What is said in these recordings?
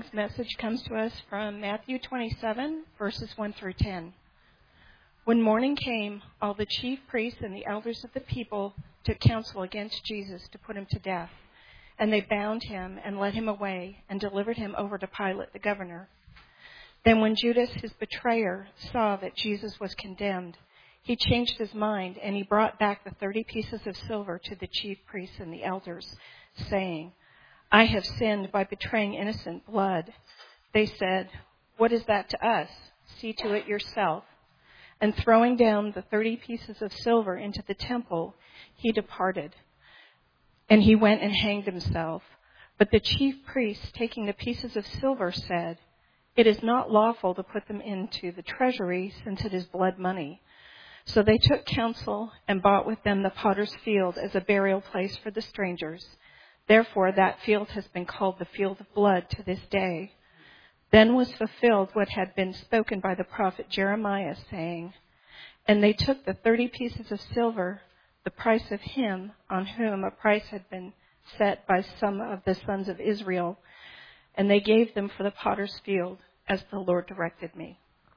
morning's message comes to us from Matthew 27, verses 1 through 10. When morning came, all the chief priests and the elders of the people took counsel against Jesus to put him to death. And they bound him and led him away and delivered him over to Pilate the governor. Then when Judas, his betrayer, saw that Jesus was condemned, he changed his mind, and he brought back the 30 pieces of silver to the chief priests and the elders, saying, "I have sinned by betraying innocent blood." They said, "What is that to us? See to it yourself." And throwing down the 30 pieces of silver into the temple, he departed. And he went and hanged himself. But the chief priests, taking the pieces of silver, said, "It is not lawful to put them into the treasury, since it is blood money." So they took counsel and bought with them the potter's field as a burial place for the strangers. Therefore that field has been called the field of blood to this day. Then was fulfilled what had been spoken by the prophet Jeremiah, saying, "And they took the 30 pieces of silver, the price of him on whom a price had been set by some of the sons of Israel, and they gave them for the potter's field, as the Lord directed me."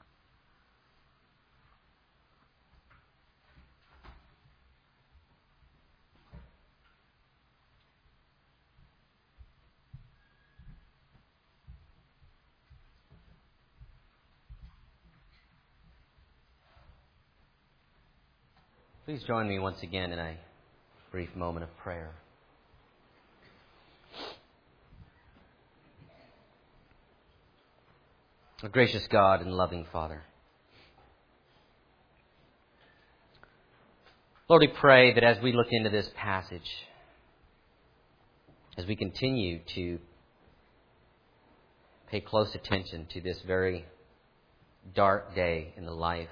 Please join me once again in a brief moment of prayer. Our gracious God and loving Father, Lord, we pray that as we look into this passage, as we continue to pay close attention to this very dark day in the life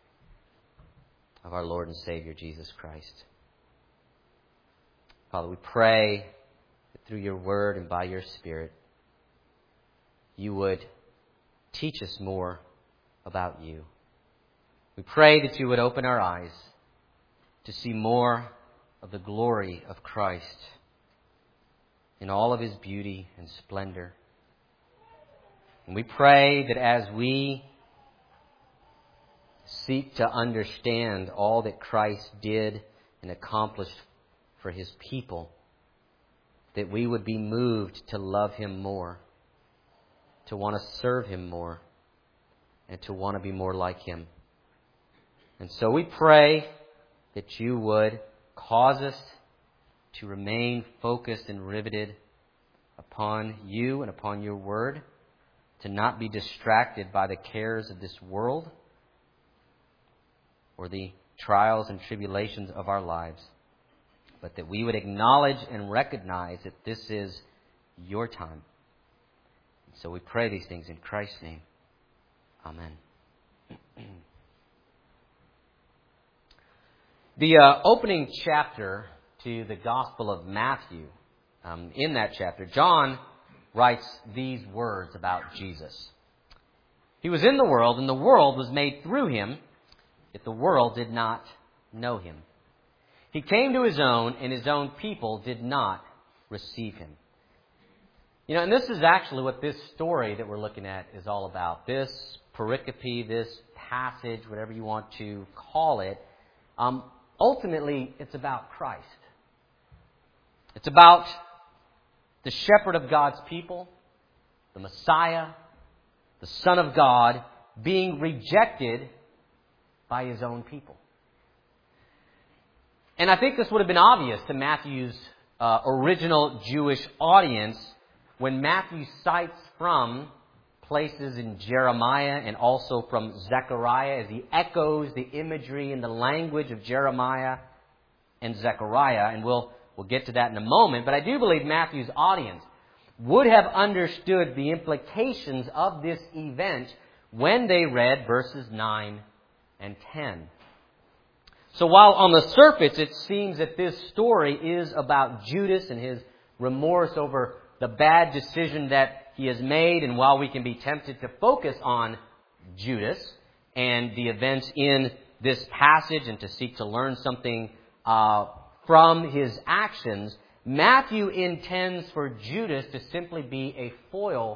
of our Lord and Savior, Jesus Christ. Father, we pray that through your word and by your Spirit, you would teach us more about you. We pray that you would open our eyes to see more of the glory of Christ in all of his beauty and splendor. And we pray that as we seek to understand all that Christ did and accomplished for his people, that we would be moved to love him more, to want to serve him more, and to want to be more like him. And so we pray that you would cause us to remain focused and riveted upon you and upon your word, to not be distracted by the cares of this world or the trials and tribulations of our lives, but that we would acknowledge and recognize that this is your time. So we pray these things in Christ's name. Amen. The opening chapter to the Gospel of Matthew, in that chapter, John writes these words about Jesus. "He was in the world, and the world was made through him, yet the world did not know him. He came to his own, and his own people did not receive him." You know, and this is actually what this story that we're looking at is all about. This pericope, this passage, whatever you want to call it, ultimately it's about Christ. It's about the shepherd of God's people, the Messiah, the Son of God, being rejected by his own people. And I think this would have been obvious to Matthew's original Jewish audience when Matthew cites from places in Jeremiah and also from Zechariah as he echoes the imagery and the language of Jeremiah and Zechariah. And we'll get to that in a moment. But I do believe Matthew's audience would have understood the implications of this event when they read verses 9 and 10. So while on the surface it seems that this story is about Judas and his remorse over the bad decision that he has made, and while we can be tempted to focus on Judas and the events in this passage and to seek to learn something from his actions, Matthew intends for Judas to simply be a foil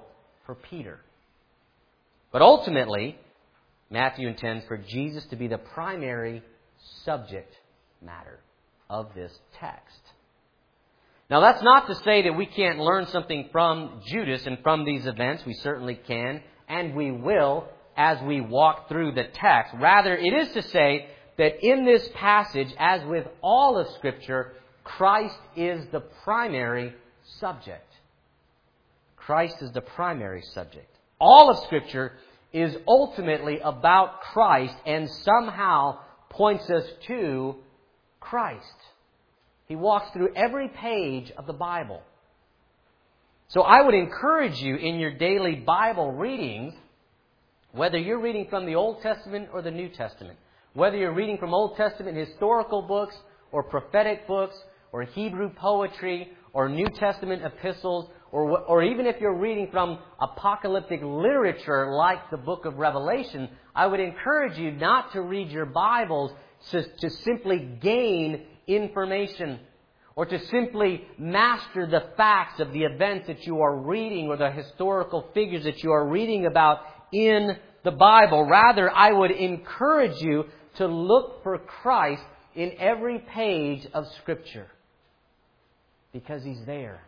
for Peter. But ultimately, Matthew intends for Jesus to be the primary subject matter of this text. Now, that's not to say that we can't learn something from Judas and from these events. We certainly can, and we will as we walk through the text. Rather, it is to say that in this passage, as with all of Scripture, Christ is the primary subject. Christ is the primary subject. All of Scripture is ultimately about Christ and somehow points us to Christ. He walks through every page of the Bible. So I would encourage you in your daily Bible readings, whether you're reading from the Old Testament or the New Testament, whether you're reading from Old Testament historical books or prophetic books or Hebrew poetry or New Testament epistles, or even if you're reading from apocalyptic literature like the book of Revelation, I would encourage you not to read your Bibles to simply gain information or to simply master the facts of the events that you are reading or the historical figures that you are reading about in the Bible. Rather, I would encourage you to look for Christ in every page of Scripture because He's there.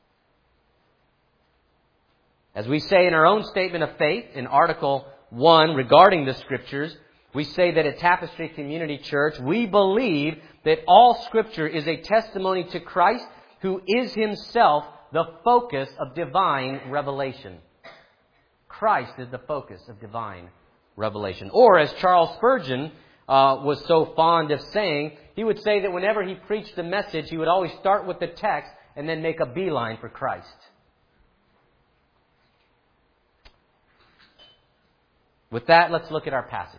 As we say in our own statement of faith in Article 1 regarding the Scriptures, we say that at Tapestry Community Church, we believe that all Scripture is a testimony to Christ, who is Himself the focus of divine revelation. Christ is the focus of divine revelation. Or, as Charles Spurgeon was so fond of saying, he would say that whenever he preached a message, he would always start with the text and then make a beeline for Christ. With that, let's look at our passage.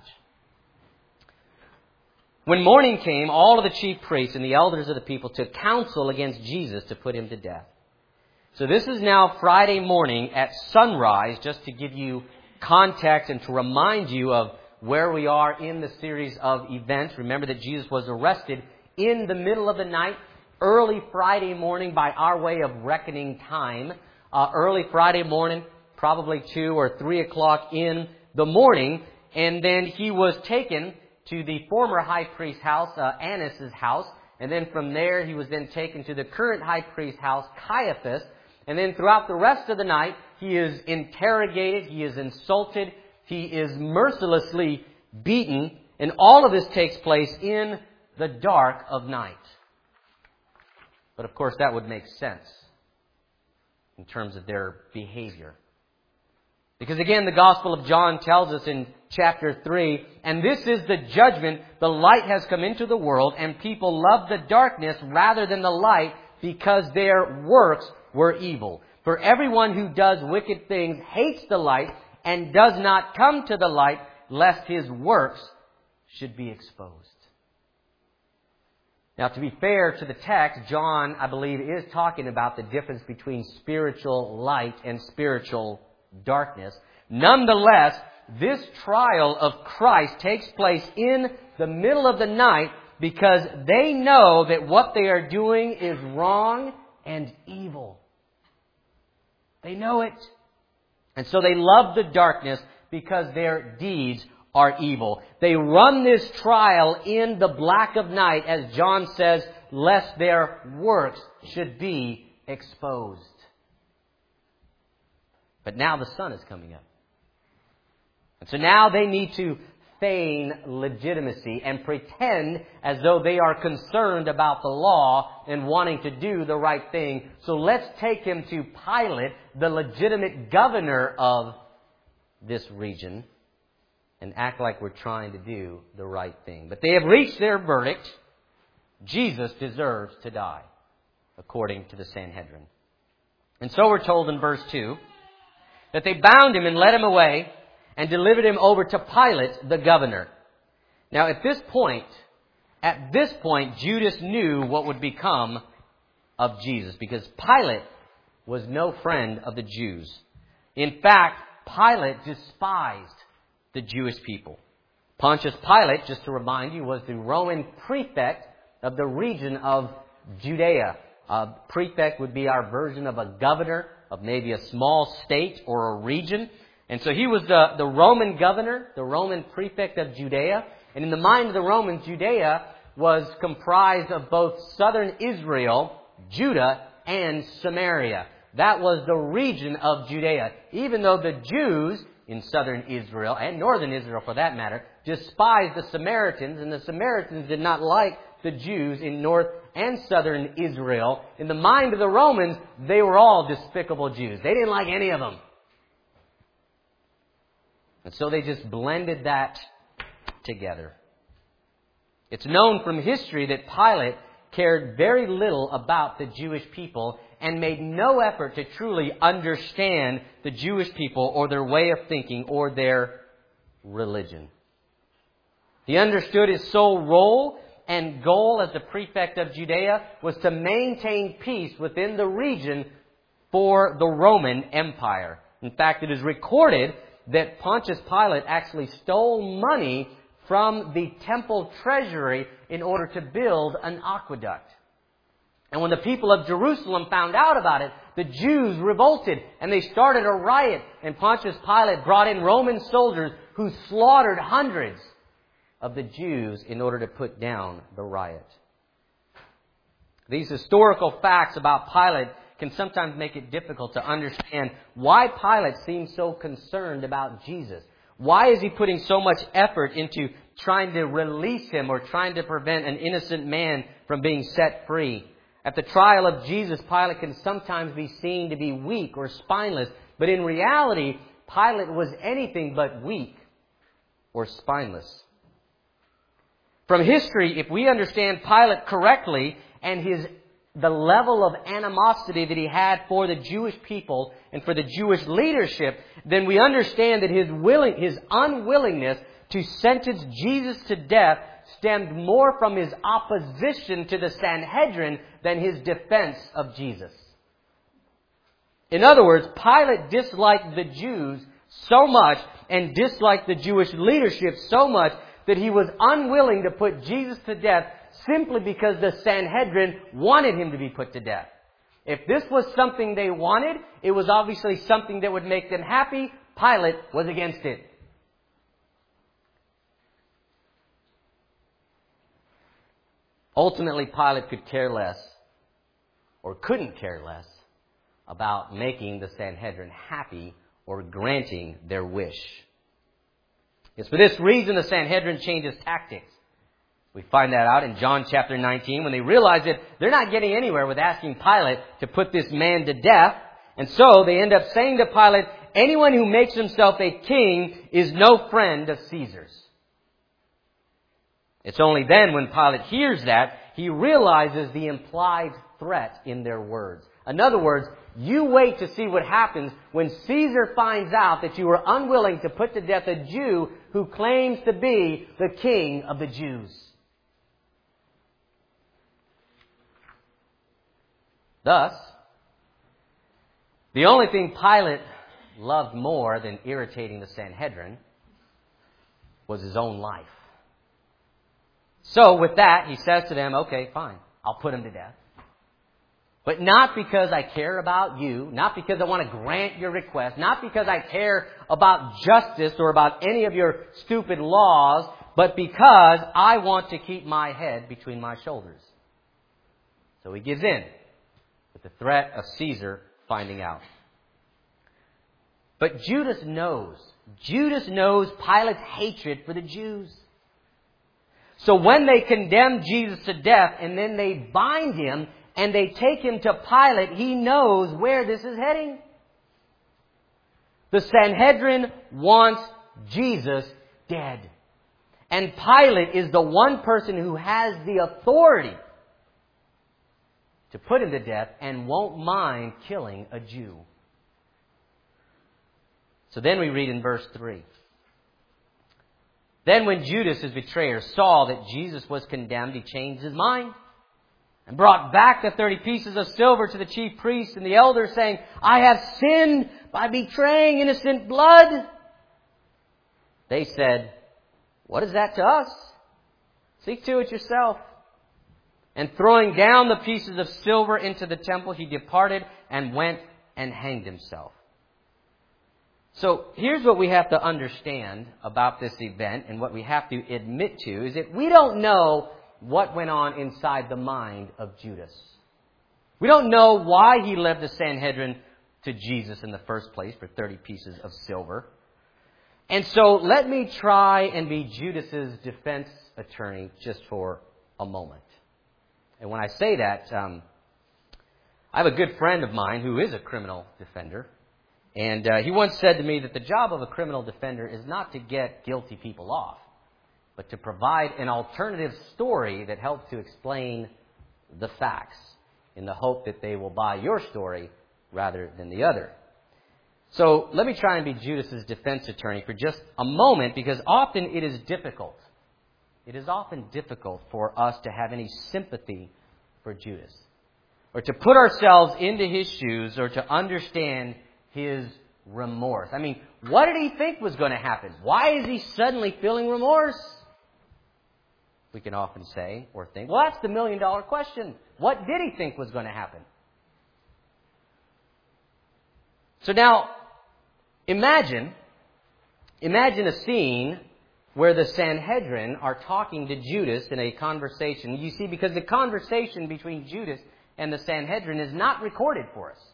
When morning came, all of the chief priests and the elders of the people took counsel against Jesus to put Him to death. So this is now Friday morning at sunrise, just to give you context and to remind you of where we are in the series of events. Remember that Jesus was arrested in the middle of the night, early Friday morning by our way of reckoning time. Early Friday morning, probably 2 or 3 o'clock in the morning, and then He was taken to the former high priest's house, Annas' house, and then from there He was then taken to the current high priest's house, Caiaphas, and then throughout the rest of the night He is interrogated, He is insulted, He is mercilessly beaten, and all of this takes place in the dark of night. But of course that would make sense in terms of their behavior. Because again, the Gospel of John tells us in chapter 3, and this is the judgment, the light has come into the world, and people love the darkness rather than the light because their works were evil. For everyone who does wicked things hates the light and does not come to the light, lest his works should be exposed. Now, to be fair to the text, John, I believe, is talking about the difference between spiritual light and spiritual darkness. Nonetheless, this trial of Christ takes place in the middle of the night because they know that what they are doing is wrong and evil. They know it. And so they love the darkness because their deeds are evil. They run this trial in the black of night, as John says, lest their works should be exposed. But now the sun is coming up. And so now they need to feign legitimacy and pretend as though they are concerned about the law and wanting to do the right thing. So let's take Him to Pilate, the legitimate governor of this region, and act like we're trying to do the right thing. But they have reached their verdict. Jesus deserves to die, according to the Sanhedrin. And so we're told in verse 2 that they bound Him and led Him away and delivered Him over to Pilate, the governor. Now at this point, Judas knew what would become of Jesus, because Pilate was no friend of the Jews. In fact, Pilate despised the Jewish people. Pontius Pilate, just to remind you, was the Roman prefect of the region of Judea. Prefect would be our version of a governor of maybe a small state or a region. And so he was the Roman governor, the Roman prefect of Judea. And in the mind of the Romans, Judea was comprised of both southern Israel, Judah, and Samaria. That was the region of Judea. Even though the Jews in southern Israel, and northern Israel for that matter, despised the Samaritans, and the Samaritans did not like the Jews in north and southern Israel, in the mind of the Romans, they were all despicable Jews. They didn't like any of them. And so they just blended that together. It's known from history that Pilate cared very little about the Jewish people and made no effort to truly understand the Jewish people or their way of thinking or their religion. He understood his sole role and goal as the prefect of Judea was to maintain peace within the region for the Roman Empire. In fact, it is recorded that Pontius Pilate actually stole money from the temple treasury in order to build an aqueduct. And when the people of Jerusalem found out about it, the Jews revolted and they started a riot. And Pontius Pilate brought in Roman soldiers who slaughtered hundreds of the Jews in order to put down the riot. These historical facts about Pilate can sometimes make it difficult to understand why Pilate seems so concerned about Jesus. Why is he putting so much effort into trying to release him or trying to prevent an innocent man from being set free? At the trial of Jesus, Pilate can sometimes be seen to be weak or spineless, but in reality, Pilate was anything but weak or spineless. From history, if we understand Pilate correctly and the level of animosity that he had for the Jewish people and for the Jewish leadership, then we understand that his unwillingness to sentence Jesus to death stemmed more from his opposition to the Sanhedrin than his defense of Jesus. In other words, Pilate disliked the Jews so much and disliked the Jewish leadership so much that he was unwilling to put Jesus to death simply because the Sanhedrin wanted him to be put to death. If this was something they wanted, it was obviously something that would make them happy. Pilate was against it. Ultimately, Pilate could care less, or couldn't care less, about making the Sanhedrin happy or granting their wish. It's for this reason the Sanhedrin changes tactics. We find that out in John chapter 19 when they realize that they're not getting anywhere with asking Pilate to put this man to death. And so they end up saying to Pilate, anyone who makes himself a king is no friend of Caesar's. It's only then when Pilate hears that, he realizes the implied threat in their words. In other words, you wait to see what happens when Caesar finds out that you are unwilling to put to death a Jew who claims to be the king of the Jews. Thus, the only thing Pilate loved more than irritating the Sanhedrin was his own life. So with that, he says to them, okay, fine, I'll put him to death. But not because I care about you, not because I want to grant your request, not because I care about justice or about any of your stupid laws, but because I want to keep my head between my shoulders. So he gives in with the threat of Caesar finding out. But Judas knows Pilate's hatred for the Jews. So when they condemn Jesus to death and then they bind him and they take him to Pilate, he knows where this is heading. The Sanhedrin wants Jesus dead. And Pilate is the one person who has the authority to put him to death and won't mind killing a Jew. So then we read in verse 3. Then when Judas, his betrayer, saw that Jesus was condemned, he changed his mind and brought back the 30 pieces of silver to the chief priests and the elders, saying, I have sinned by betraying innocent blood. They said, what is that to us? See to it yourself. And throwing down the pieces of silver into the temple, he departed and went and hanged himself. So here's what we have to understand about this event, and what we have to admit to is that we don't know what went on inside the mind of Judas. We don't know why he led the Sanhedrin to Jesus in the first place for 30 pieces of silver. And so let me try and be Judas's defense attorney just for a moment. And when I say that, I have a good friend of mine who is a criminal defender. And he once said to me that the job of a criminal defender is not to get guilty people off, but to provide an alternative story that helps to explain the facts in the hope that they will buy your story rather than the other. So let me try and be Judas's defense attorney for just a moment, because often it is difficult. It is often difficult for us to have any sympathy for Judas, or to put ourselves into his shoes, or to understand his remorse. I mean, what did he think was going to happen? Why is he suddenly feeling remorse? We can often say or think, well, that's the million-dollar question. What did he think was going to happen? So now, imagine a scene where the Sanhedrin are talking to Judas in a conversation. You see, because the conversation between Judas and the Sanhedrin is not recorded for us.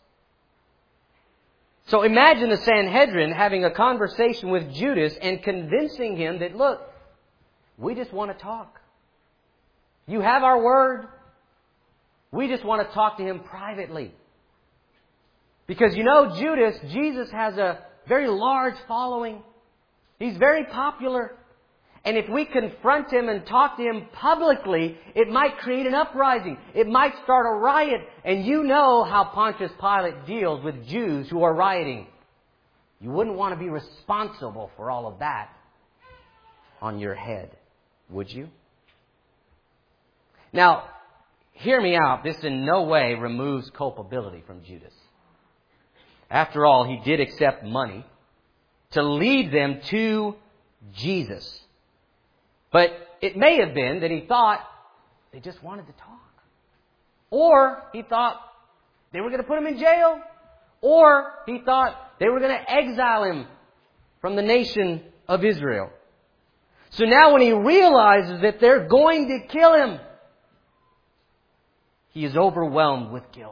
So imagine the Sanhedrin having a conversation with Judas and convincing him that, look, we just want to talk. You have our word. We just want to talk to him privately. Because you know, Jesus has a very large following. He's very popular. And if we confront him and talk to him publicly, it might create an uprising. It might start a riot. And you know how Pontius Pilate deals with Jews who are rioting. You wouldn't want to be responsible for all of that on your head, would you? Now, hear me out. This in no way removes culpability from Judas. After all, he did accept money to lead them to Jesus. But it may have been that he thought they just wanted to talk. Or he thought they were going to put him in jail. Or he thought they were going to exile him from the nation of Israel. So now when he realizes that they're going to kill him, he is overwhelmed with guilt.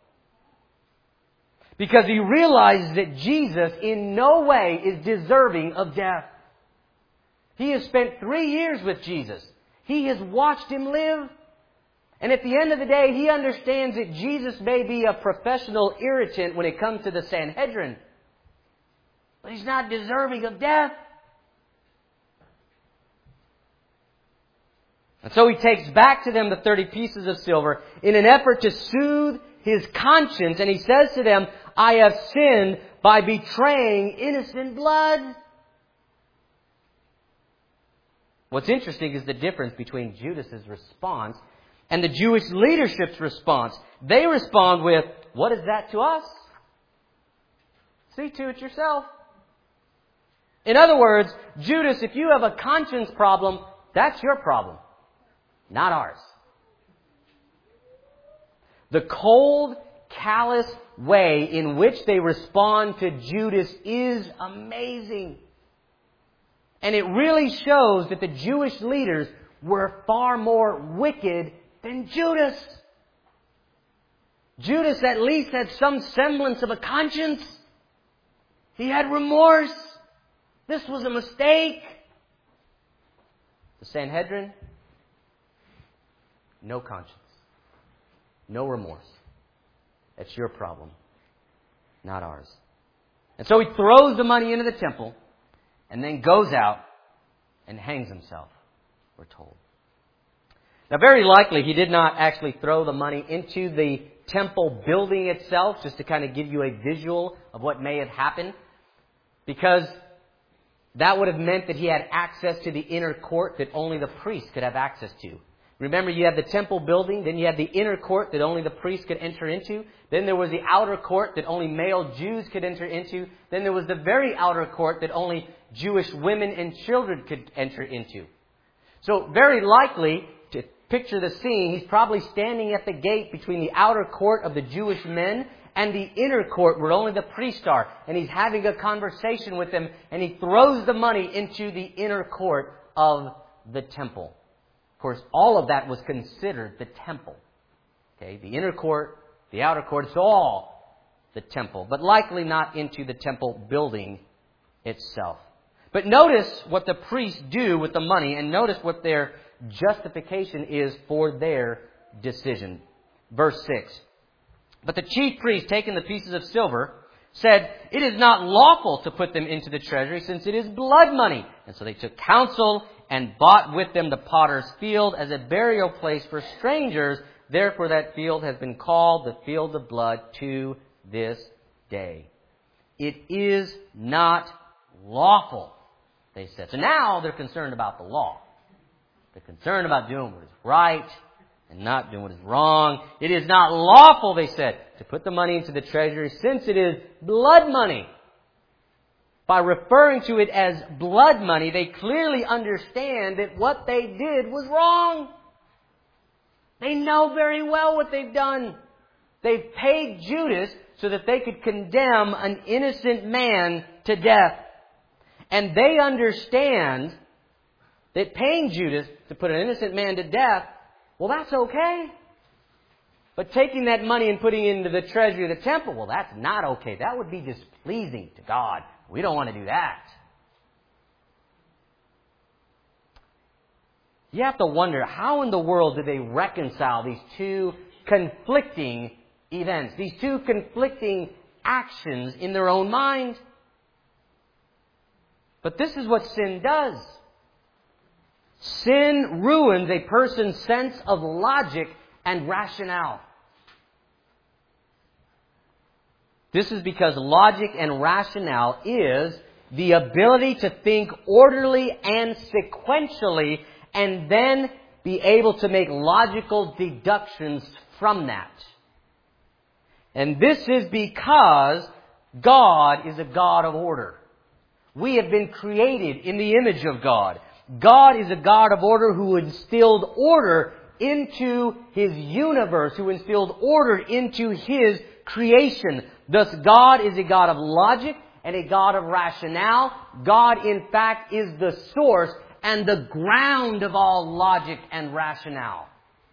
Because he realizes that Jesus in no way is deserving of death. He has spent 3 years with Jesus. He has watched him live. And at the end of the day, he understands that Jesus may be a professional irritant when it comes to the Sanhedrin, but he's not deserving of death. And so he takes back to them the 30 pieces of silver in an effort to soothe his conscience. And he says to them, I have sinned by betraying innocent blood. What's interesting is the difference between Judas's response and the Jewish leadership's response. They respond with, what is that to us? See to it yourself. In other words, Judas, if you have a conscience problem, that's your problem, not ours. The cold, callous way in which they respond to Judas is amazing. And it really shows that the Jewish leaders were far more wicked than Judas. Judas at least had some semblance of a conscience. He had remorse. This was a mistake. The Sanhedrin, no conscience. No remorse. That's your problem, not ours. And so he throws the money into the temple and then goes out and hangs himself, we're told. Now, very likely he did not actually throw the money into the temple building itself, just to kind of give you a visual of what may have happened, because that would have meant that he had access to the inner court that only the priest could have access to. Remember, you had the temple building, then you had the inner court that only the priest could enter into. Then there was the outer court that only male Jews could enter into. Then there was the very outer court that only Jewish women and children could enter into. So very likely, to picture the scene, he's probably standing at the gate between the outer court of the Jewish men and the inner court where only the priests are. And he's having a conversation with them, and he throws the money into the inner court of the temple. Of course, all of that was considered the temple. Okay, the inner court, the outer court, it's all the temple, but likely not into the temple building itself. But notice what the priests do with the money, and notice what their justification is for their decision. Verse 6. But the chief priest, taking the pieces of silver, said, "It is not lawful to put them into the treasury, since it is blood money." And so they took counsel and bought with them the potter's field as a burial place for strangers. Therefore that field has been called the field of blood to this day. It is not lawful, they said. So now they're concerned about the law. They're concerned about doing what is right and not doing what is wrong. It is not lawful, they said, to put the money into the treasury, since it is blood money. By referring to it as blood money, they clearly understand that what they did was wrong. They know very well what they've done. They've paid Judas so that they could condemn an innocent man to death. And they understand that paying Judas to put an innocent man to death, well, that's okay. But taking that money and putting it into the treasury of the temple, well, that's not okay. That would be displeasing to God. We don't want to do that. You have to wonder, how in the world do they reconcile these two conflicting events, these two conflicting actions in their own mind? But this is what sin does. Sin ruins a person's sense of logic and rationale. This is because logic and rationale is the ability to think orderly and sequentially and then be able to make logical deductions from that. And this is because God is a God of order. We have been created in the image of God. God is a God of order who instilled order into His universe, who instilled order into His creation. Thus, God is a God of logic and a God of rationale. God, in fact, is the source and the ground of all logic and rationale.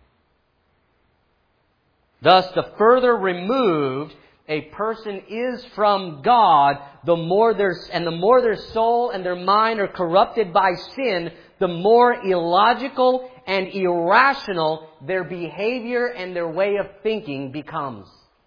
Thus, the further removed a person is from God, the more their soul and their mind are corrupted by sin, the more illogical and irrational their behavior and their way of thinking becomes.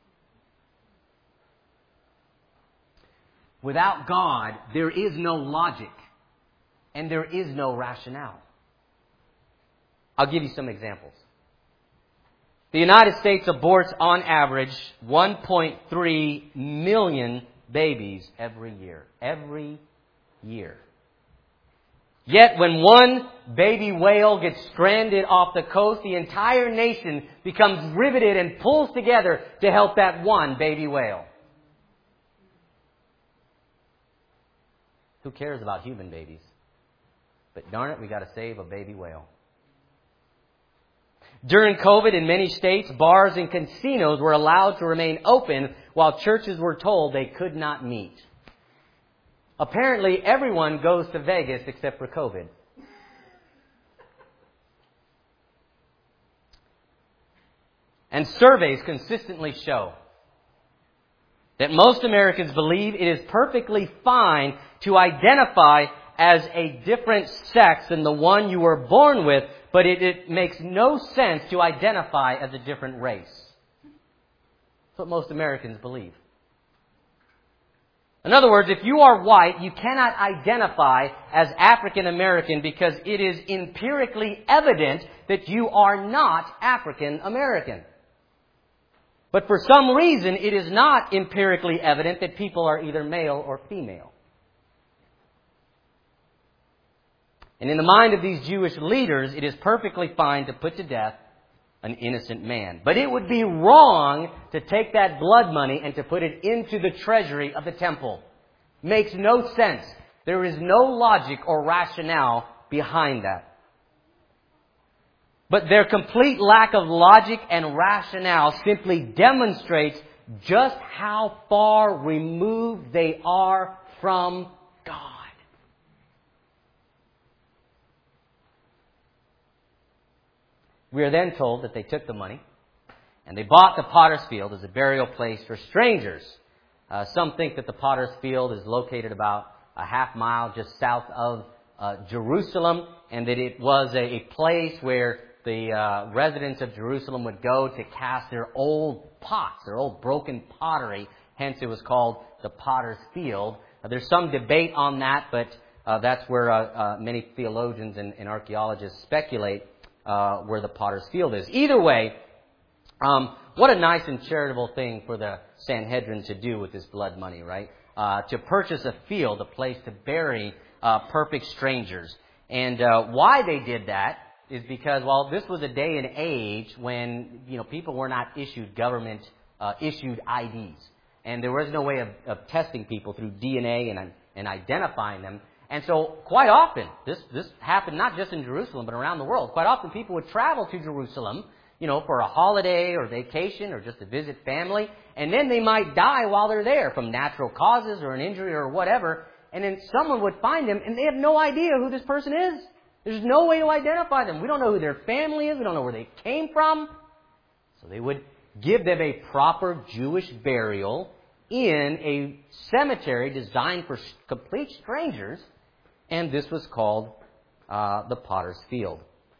Without God, there is no logic and there is no rationale. I'll give you some examples. The United States aborts on average 1.3 million babies every year. Every year. Yet when one baby whale gets stranded off the coast, the entire nation becomes riveted and pulls together to help that one baby whale. Who cares about human babies? But darn it, we got to save a baby whale. During COVID, in many states, bars and casinos were allowed to remain open while churches were told they could not meet. Apparently, everyone goes to Vegas except for COVID. And surveys consistently show that most Americans believe it is perfectly fine to identify as a different sex than the one you were born with, but it makes no sense to identify as a different race. That's what most Americans believe. In other words, if you are white, you cannot identify as African American because it is empirically evident that you are not African American. But for some reason, it is not empirically evident that people are either male or female. And in the mind of these Jewish leaders, it is perfectly fine to put to death an innocent man. But it would be wrong to take that blood money and to put it into the treasury of the temple. Makes no sense. There is no logic or rationale behind that. But their complete lack of logic and rationale simply demonstrates just how far removed they are from God. We are then told that they took the money and they bought the potter's field as a burial place for strangers. Some think that the potter's field is located about a half mile just south of Jerusalem, and that it was a place where the residents of Jerusalem would go to cast their old pots, their old broken pottery. Hence it was called the potter's field. There's some debate on that, but that's where many theologians and archaeologists speculate where the potter's field is. Either way, what a nice and charitable thing for the Sanhedrin to do with this blood money, right? To purchase a field, a place to bury perfect strangers. And why they did that is because, well, this was a day and age when, people were not issued government issued IDs. And there was no way of testing people through DNA and identifying them. And so quite often, this happened not just in Jerusalem, but around the world. Quite often people would travel to Jerusalem, for a holiday or vacation or just to visit family. And then they might die while they're there from natural causes or an injury or whatever. And then someone would find them and they have no idea who this person is. There's no way to identify them. We don't know who their family is. We don't know where they came from. So they would give them a proper Jewish burial in a cemetery designed for complete strangers. And this was called the Potter's Field.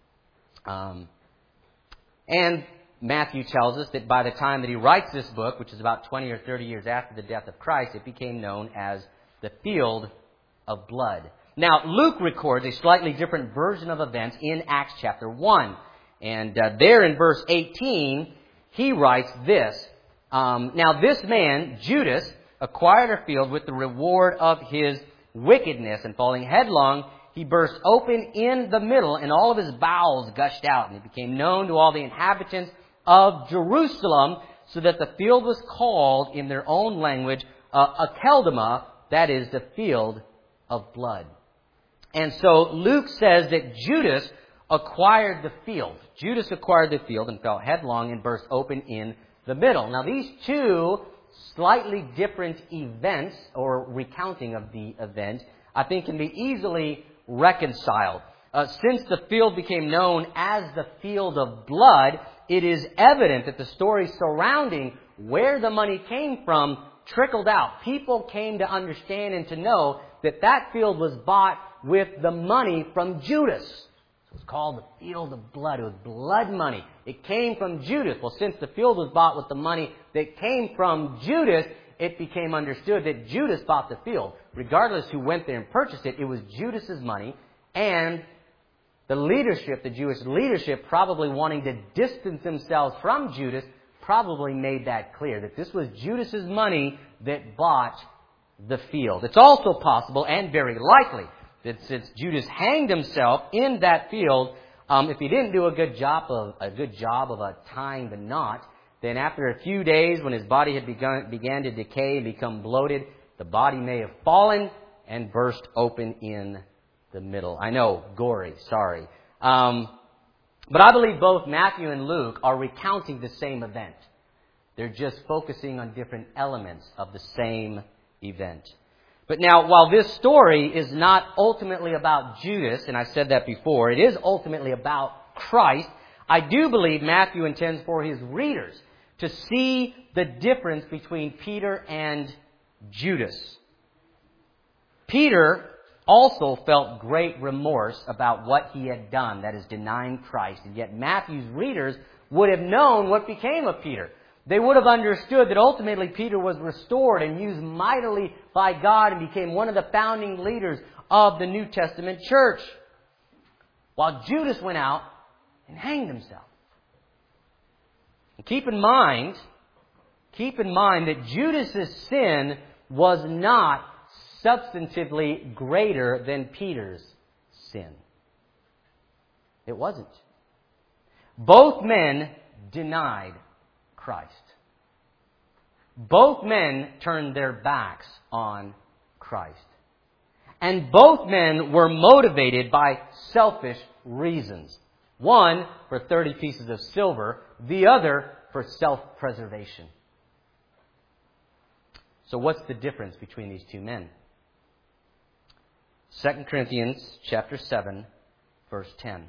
And Matthew tells us that by the time that he writes this book, which is about 20 or 30 years after the death of Christ, it became known as the Field of Blood. Now, Luke records a slightly different version of events in Acts chapter 1. And there in verse 18, he writes this. Now, this man, Judas, acquired a field with the reward of his wickedness, and falling headlong, he burst open in the middle, and all of his bowels gushed out. And it became known to all the inhabitants of Jerusalem, so that the field was called in their own language Akeldama, that is, the field of blood. And so Luke says that Judas acquired the field. Judas acquired the field and fell headlong and burst open in the middle. Now, these two slightly different events, or recounting of the event, I think can be easily reconciled. Since the field became known as the field of blood, it is evident that the story surrounding where the money came from trickled out. People came to understand and to know that that field was bought with the money from Judas. So it's called the field of blood. It was blood money. It came from Judas. Well, since the field was bought with the money that came from Judas, it became understood that Judas bought the field. Regardless who went there and purchased it, it was Judas's money. And the leadership, the Jewish leadership, probably wanting to distance themselves from Judas, probably made that clear, that this was Judas's money that bought the field. It's also possible, and very likely, that since Judas hanged himself in that field, if he didn't do a good job of tying the knot, then after a few days, when his body had began to decay and become bloated, the body may have fallen and burst open in the middle. I know, gory, sorry. But I believe both Matthew and Luke are recounting the same event. They're just focusing on different elements of the same event. But now, while this story is not ultimately about Judas, and I said that before, it is ultimately about Christ, I do believe Matthew intends for his readers to see the difference between Peter and Judas. Peter also felt great remorse about what he had done, that is, denying Christ. And yet Matthew's readers would have known what became of Peter. They would have understood that ultimately Peter was restored and used mightily by God and became one of the founding leaders of the New Testament church, while Judas went out and hanged himself. And keep in mind that Judas's sin was not substantively greater than Peter's sin. It wasn't. Both men denied Christ. Both men turned their backs on Christ. And both men were motivated by selfish reasons. One for 30 pieces of silver, the other for self-preservation. So what's the difference between these two men? 2 Corinthians chapter 7, verse 10.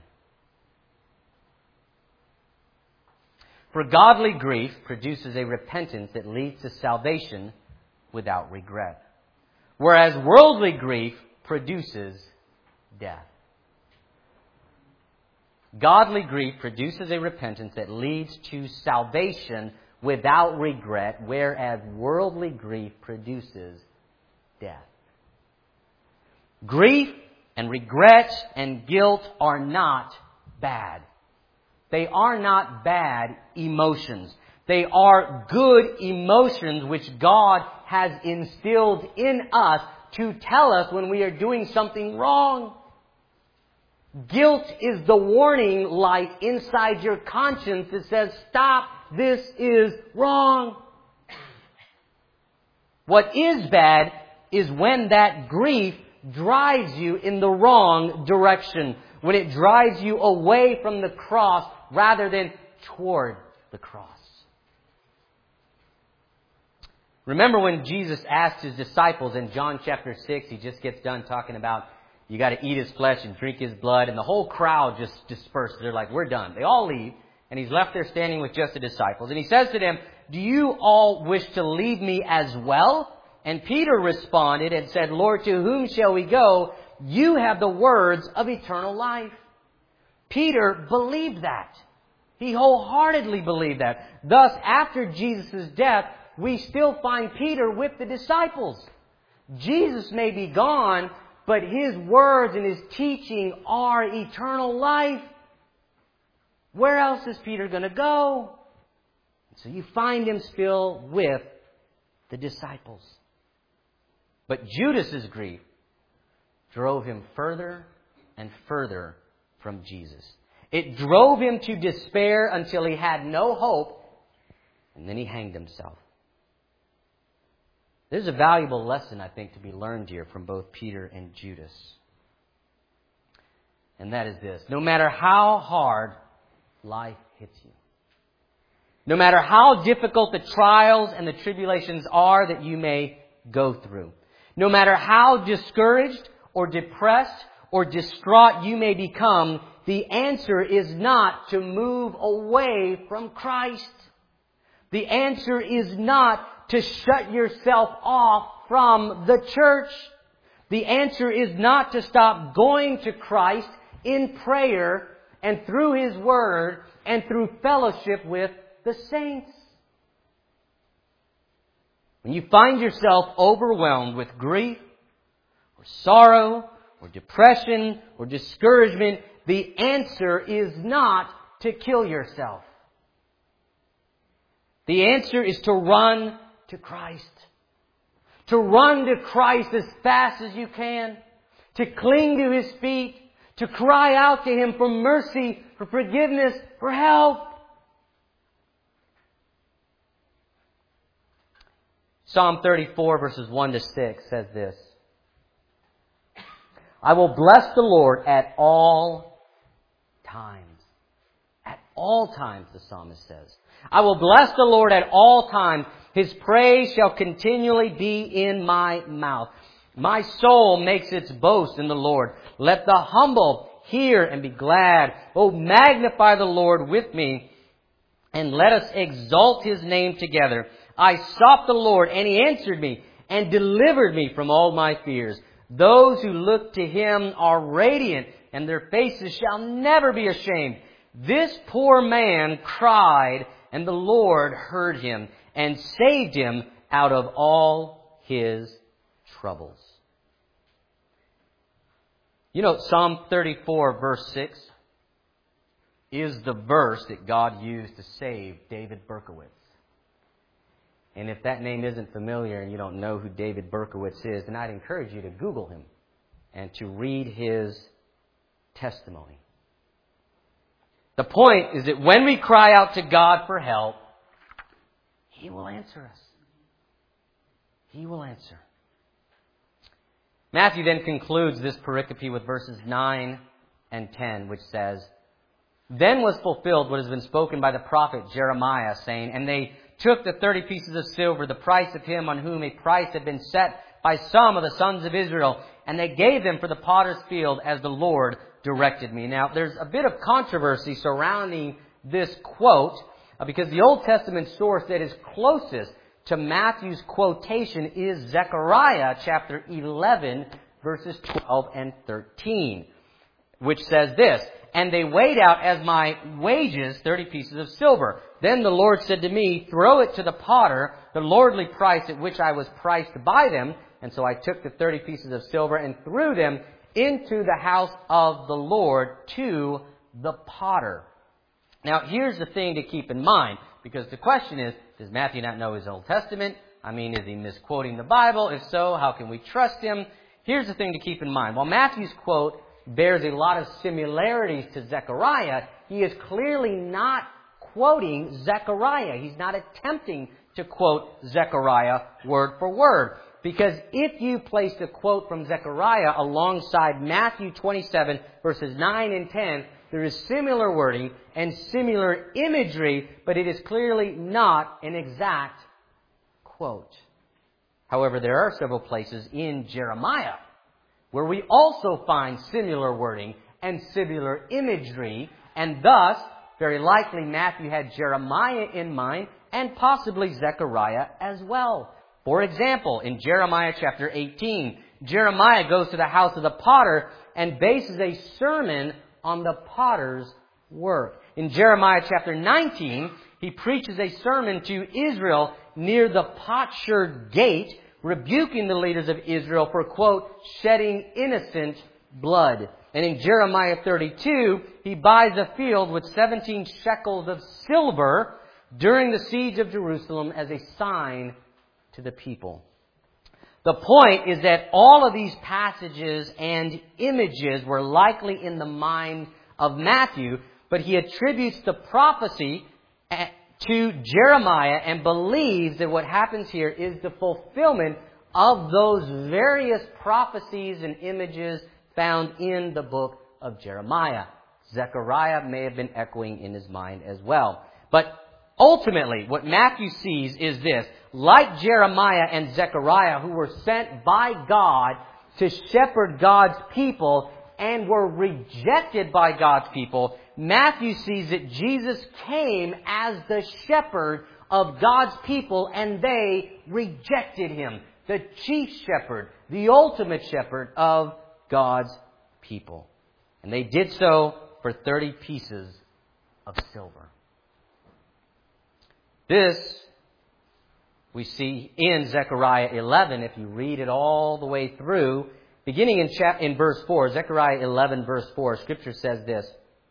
For godly grief produces a repentance that leads to salvation without regret, whereas worldly grief produces death. Godly grief produces a repentance that leads to salvation without regret, whereas worldly grief produces death. Grief and regret and guilt are not bad. They are not bad emotions. They are good emotions which God has instilled in us to tell us when we are doing something wrong. Guilt is the warning light inside your conscience that says, stop, this is wrong. What is bad is when that grief drives you in the wrong direction, when it drives you away from the cross rather than toward the cross. Remember when Jesus asked His disciples in John chapter 6, He just gets done talking about you got to eat His flesh and drink His blood, and the whole crowd just disperses. They're like, we're done. They all leave, and He's left there standing with just the disciples. And He says to them, do you all wish to leave me as well? And Peter responded and said, Lord, to whom shall we go? You have the words of eternal life. Peter believed that. He wholeheartedly believed that. Thus, after Jesus' death, we still find Peter with the disciples. Jesus may be gone, but His words and His teaching are eternal life. Where else is Peter going to go? So you find him still with the disciples. But Judas's grief drove him further and further from Jesus. It drove him to despair until he had no hope, and then he hanged himself. There's a valuable lesson, I think, to be learned here from both Peter and Judas. And that is this. No matter how hard life hits you, no matter how difficult the trials and the tribulations are that you may go through, no matter how discouraged or depressed or distraught you may become, the answer is not to move away from Christ. The answer is not to shut yourself off from the church. The answer is not to stop going to Christ in prayer and through His Word and through fellowship with the saints. When you find yourself overwhelmed with grief or sorrow or depression or discouragement, the answer is not to kill yourself. The answer is to run to Christ. To run to Christ as fast as you can. To cling to His feet. To cry out to Him for mercy, for forgiveness, for help. Psalm 34 verses 1 to 6 says this. I will bless the Lord at all times. At all times, the psalmist says. I will bless the Lord at all times. His praise shall continually be in my mouth. My soul makes its boast in the Lord. Let the humble hear and be glad. Oh, magnify the Lord with me, and let us exalt His name together. I sought the Lord, and He answered me, and delivered me from all my fears. Those who look to Him are radiant, and their faces shall never be ashamed. This poor man cried, and the Lord heard him, and saved him out of all his troubles. You know, Psalm 34 verse 6 is the verse that God used to save David Berkowitz. And if that name isn't familiar and you don't know who David Berkowitz is, then I'd encourage you to Google him and to read his testimony. The point is that when we cry out to God for help, He will answer us. He will answer. Matthew then concludes this pericope with verses 9 and 10, which says, Then was fulfilled what has been spoken by the prophet Jeremiah, saying, And they took the 30 pieces of silver, the price of him on whom a price had been set by some of the sons of Israel, and they gave them for the potter's field as the Lord directed me. Now, there's a bit of controversy surrounding this quote, because the Old Testament source that is closest to Matthew's quotation is Zechariah chapter 11, verses 12 and 13, which says this, "And they weighed out as my wages 30 pieces of silver. Then the Lord said to me, throw it to the potter, the lordly price at which I was priced by them. And so I took the 30 pieces of silver and threw them into the house of the Lord to the potter." Now, here's the thing to keep in mind, because the question is, does Matthew not know his Old Testament? I mean, is he misquoting the Bible? If so, how can we trust him? Here's the thing to keep in mind. While Matthew's quote bears a lot of similarities to Zechariah, he is clearly not quoting Zechariah. He's not attempting to quote Zechariah word for word. Because if you place the quote from Zechariah alongside Matthew 27, verses 9 and 10, there is similar wording and similar imagery, but it is clearly not an exact quote. However, there are several places in Jeremiah where we also find similar wording and similar imagery, and thus, very likely Matthew had Jeremiah in mind and possibly Zechariah as well. For example, in Jeremiah chapter 18, Jeremiah goes to the house of the potter and bases a sermon on the potter's work. In Jeremiah chapter 19, he preaches a sermon to Israel near the potsherd gate, rebuking the leaders of Israel for, quote, shedding innocent blood. And in Jeremiah 32, he buys a field with 17 shekels of silver during the siege of Jerusalem as a sign to the people. The point is that all of these passages and images were likely in the mind of Matthew, but he attributes the prophecy to Jeremiah and believes that what happens here is the fulfillment of those various prophecies and images found in the book of Jeremiah. Zechariah may have been echoing in his mind as well. But ultimately, what Matthew sees is this. Like Jeremiah and Zechariah, who were sent by God to shepherd God's people and were rejected by God's people, Matthew sees that Jesus came as the shepherd of God's people and they rejected him. The chief shepherd, the ultimate shepherd of God's people. And they did so for 30 pieces of silver. This we see in Zechariah 11, if you read it all the way through, beginning in verse 4, Zechariah 11, verse 4, Scripture says this.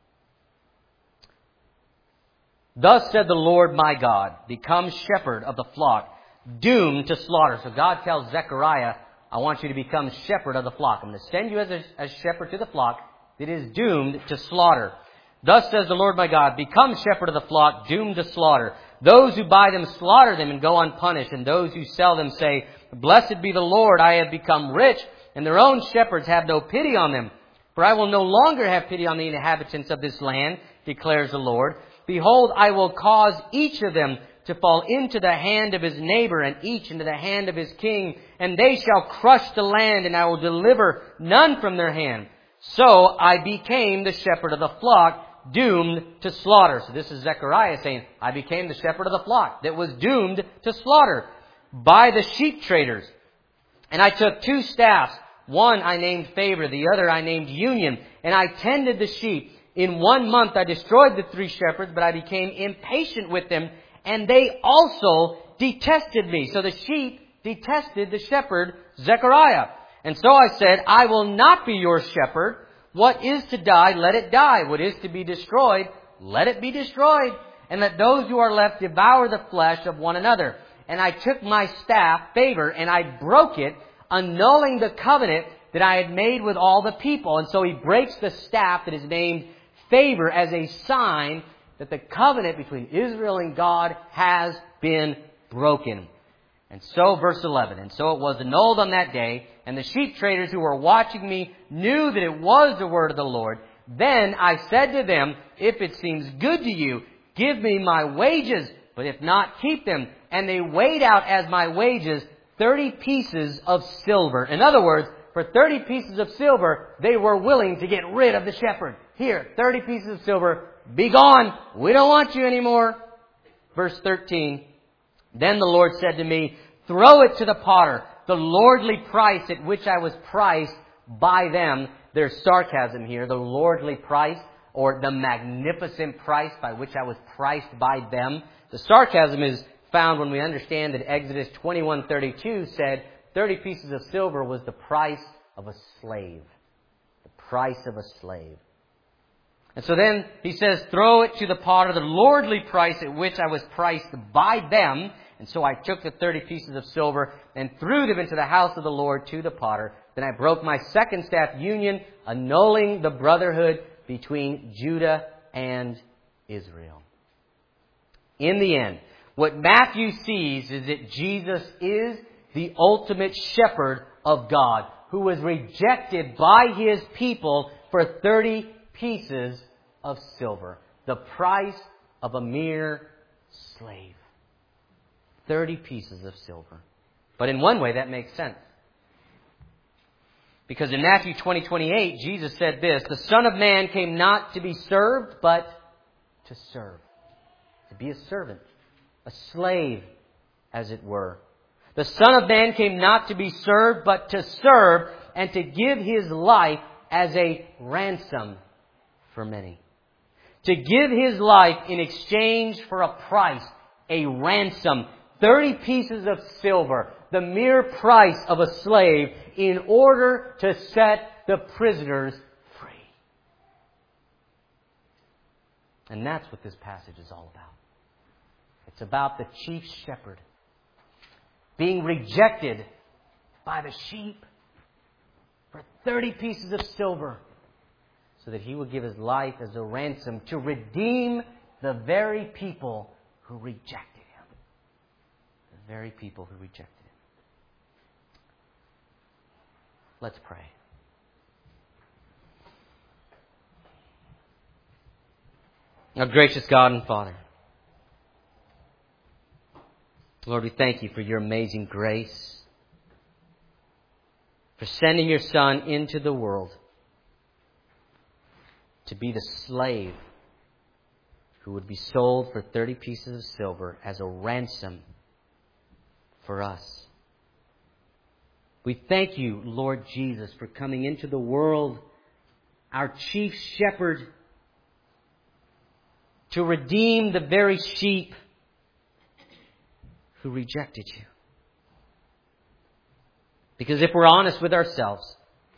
"Thus said the Lord my God, become shepherd of the flock, doomed to slaughter." So God tells Zechariah, I want you to become shepherd of the flock. I'm going to send you as a shepherd to the flock that is doomed to slaughter. "Thus says the Lord my God, become shepherd of the flock, doomed to slaughter. Those who buy them slaughter them and go unpunished, and those who sell them say, Blessed be the Lord, I have become rich, and their own shepherds have no pity on them. For I will no longer have pity on the inhabitants of this land, declares the Lord. Behold, I will cause each of them to fall into the hand of his neighbor, and each into the hand of his king, and they shall crush the land, and I will deliver none from their hand. So I became the shepherd of the flock, doomed to slaughter." So this is Zechariah saying, I became the shepherd of the flock that was doomed to slaughter by the sheep traders. "And I took 2 staffs. One I named Favor, the other I named Union. And I tended the sheep. In 1 month I destroyed the 3 shepherds, but I became impatient with them, and they also detested me." So the sheep detested the shepherd Zechariah. "And so I said, I will not be your shepherd. What is to die, let it die. What is to be destroyed, let it be destroyed. And let those who are left devour the flesh of one another. And I took my staff, Favor, and I broke it, annulling the covenant that I had made with all the people." And so he breaks the staff that is named Favor as a sign that the covenant between Israel and God has been broken. And so, verse 11, "And so it was annulled on that day, and the sheep traders who were watching me knew that it was the word of the Lord. Then I said to them, If it seems good to you, give me my wages, but if not, keep them. And they weighed out as my wages 30 pieces of silver. In other words, for 30 pieces of silver, they were willing to get rid of the shepherd. Here, 30 pieces of silver, be gone. We don't want you anymore. Verse 13, then the Lord said to me, throw it to the potter, the lordly price at which I was priced by them. There's sarcasm here, the lordly price, or the magnificent price by which I was priced by them. The sarcasm is found when we understand that Exodus 21:32 said 30 pieces of silver was the price of a slave. The price of a slave. And so then he says, throw it to the potter, the lordly price at which I was priced by them. And so I took the 30 pieces of silver and threw them into the house of the Lord to the potter. Then I broke my second staff union, annulling the brotherhood between Judah and Israel. In the end, what Matthew sees is that Jesus is the ultimate shepherd of God, who was rejected by his people for 30 pieces of silver, the price of a mere slave. 30 pieces of silver. But in one way that makes sense. Because in Matthew 20:28, Jesus said this, the Son of Man came not to be served, but to serve. To be a servant, a slave, as it were. The Son of Man came not to be served, but to serve and to give his life as a ransom for many. To give his life in exchange for a price, a ransom. 30 pieces of silver, the mere price of a slave, in order to set the prisoners free. And that's what this passage is all about. It's about the chief shepherd being rejected by the sheep for 30 pieces of silver, so that he would give his life as a ransom to redeem the very people who rejected him. The very people who rejected him. Let's pray. Our gracious God and Father, Lord, we thank you for your amazing grace, for sending your Son into the world to be the slave who would be sold for 30 pieces of silver as a ransom for us. We thank you, Lord Jesus, for coming into the world, our chief shepherd, to redeem the very sheep who rejected you. Because if we're honest with ourselves,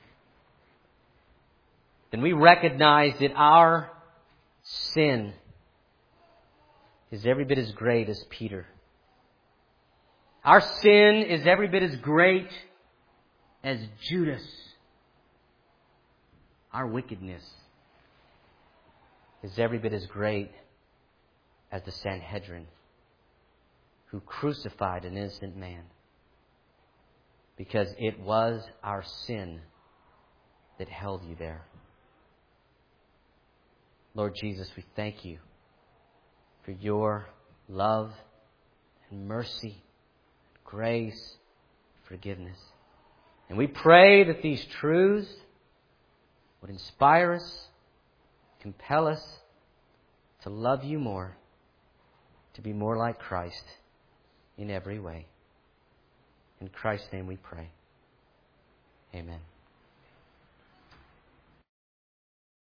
then we recognize that our sin is every bit as great as Peter. Our sin is every bit as great as Judas. Our wickedness is every bit as great as the Sanhedrin, who crucified an innocent man. Because it was our sin that held you there. Lord Jesus, we thank you for your love and mercy, grace, forgiveness. And we pray that these truths would inspire us, compel us to love you more, to be more like Christ in every way. In Christ's name we pray. Amen.